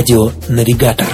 Радионавигатор.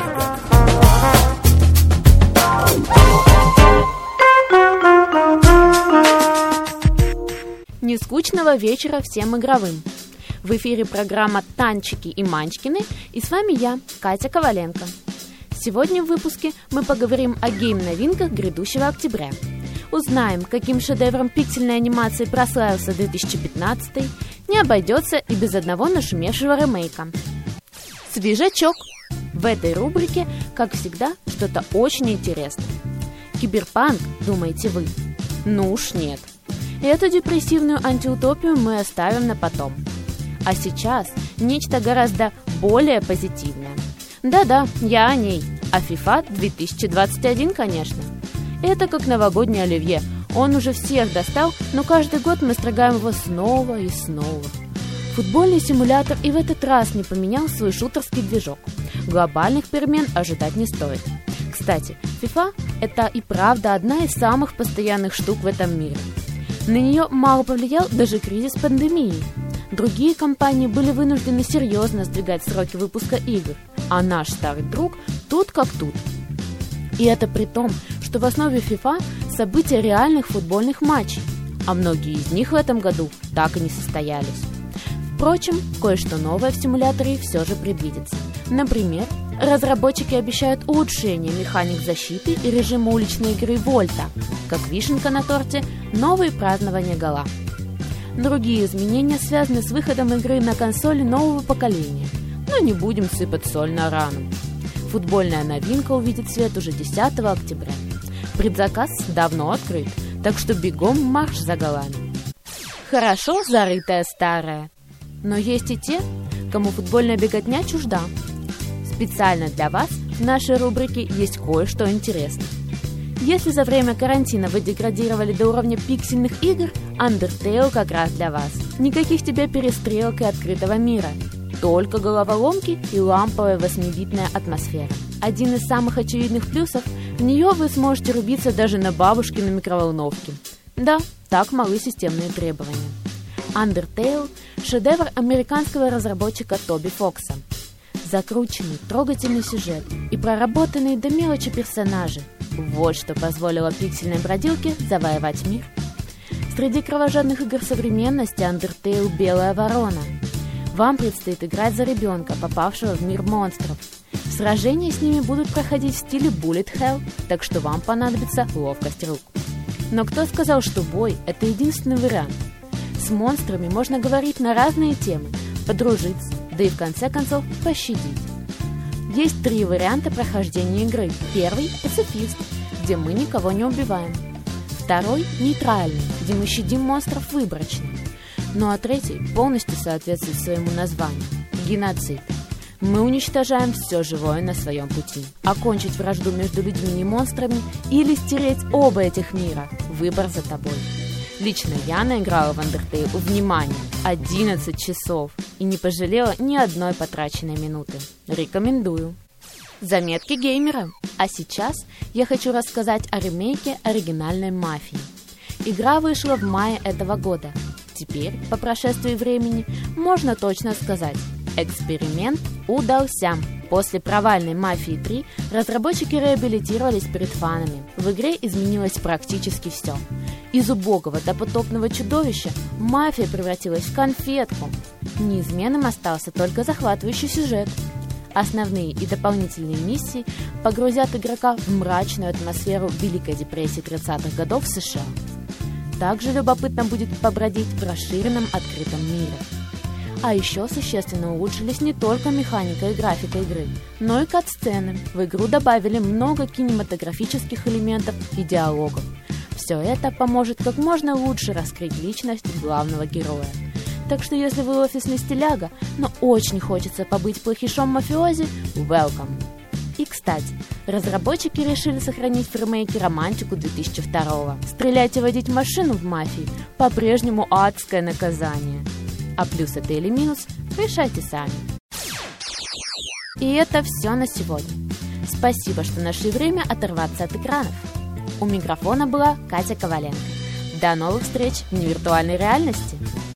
Нескучного вечера всем игровым. В эфире программа «Танчики и Манчкины», и с вами я, Катя Коваленко. Сегодня в выпуске мы поговорим о гейм-новинках грядущего октября. Узнаем, каким шедевром пиксельной анимации прославился 2015, не обойдется и без одного нашумевшего ремейка. Свежачок! В этой рубрике, как всегда, что-то очень интересное. Киберпанк, думаете вы? Ну уж нет. Эту депрессивную антиутопию мы оставим на потом. А сейчас нечто гораздо более позитивное. Да-да, я о ней. О FIFA 2021, конечно. Это как новогодний оливье. Он уже всех достал, но каждый год мы строгаем его снова и снова. Футбольный симулятор и в этот раз не поменял свой шутерский движок. Глобальных перемен ожидать не стоит. Кстати, FIFA – это и правда одна из самых постоянных штук в этом мире. На нее мало повлиял даже кризис пандемии. Другие компании были вынуждены серьезно сдвигать сроки выпуска игр, а наш старый друг тут как тут. И это при том, что в основе FIFA события реальных футбольных матчей, а многие из них в этом году так и не состоялись. Впрочем, кое-что новое в симуляторе все же предвидится. Например, разработчики обещают улучшение механик защиты и режима уличной игры Вольта, как вишенка на торте – новые празднования гола. Другие изменения связаны с выходом игры на консоли нового поколения, но не будем сыпать соль на рану. Футбольная новинка увидит свет уже 10 октября. Предзаказ давно открыт, так что бегом марш за голами. Хорошо зарытая старая. Но есть и те, кому футбольная беготня чужда. Специально для вас в нашей рубрике есть кое-что интересное. Если за время карантина вы деградировали до уровня пиксельных игр, Undertale как раз для вас. Никаких тебе перестрелок и открытого мира. Только головоломки и ламповая 8-битная атмосфера. Один из самых очевидных плюсов – в нее вы сможете рубиться даже на бабушкиной микроволновке. Да, так малы системные требования. Undertale – шедевр американского разработчика Тоби Фокса. Закрученный, трогательный сюжет и проработанные до мелочи персонажи – вот что позволило пиксельной бродилке завоевать мир. Среди кровожадных игр современности Undertale – белая ворона. Вам предстоит играть за ребенка, попавшего в мир монстров. Сражения с ними будут проходить в стиле Bullet Hell, так что вам понадобится ловкость рук. Но кто сказал, что бой – это единственный вариант? С монстрами можно говорить на разные темы, подружиться, да и в конце концов пощадить. Есть 3 варианта прохождения игры. Первый – пацифист, где мы никого не убиваем. Второй – нейтральный, где мы щадим монстров выборочно. Ну а третий полностью соответствует своему названию – геноцид. Мы уничтожаем все живое на своем пути. Окончить вражду между людьми и монстрами или стереть оба этих мира – выбор за тобой. Лично я наиграла в Undertale, внимание, 11 часов и не пожалела ни одной потраченной минуты. Рекомендую. Заметки геймера. А сейчас я хочу рассказать о ремейке оригинальной «Мафии». Игра вышла в мае этого года. Теперь, по прошествии времени, можно точно сказать – эксперимент удался. После провальной «Мафии 3» разработчики реабилитировались перед фанами. В игре изменилось практически все. Из убогого допотопного чудовища мафия превратилась в конфетку. Неизменным остался только захватывающий сюжет. Основные и дополнительные миссии погрузят игрока в мрачную атмосферу Великой депрессии 30-х годов в США. Также любопытно будет побродить в расширенном открытом мире. А еще существенно улучшились не только механика и графика игры, но и кат-сцены. В игру добавили много кинематографических элементов и диалогов. Все это поможет как можно лучше раскрыть личность главного героя. Так что если вы офисный стиляга, но очень хочется побыть плохишом-мафиози, welcome! И, кстати, разработчики решили сохранить в ремейке романтику 2002-го. Стрелять и водить машину в «Мафии» по-прежнему адское наказание. А плюс это или минус, решайте сами. И это все на сегодня. Спасибо, что нашли время оторваться от экранов. У микрофона была Катя Коваленко. До новых встреч в невиртуальной реальности!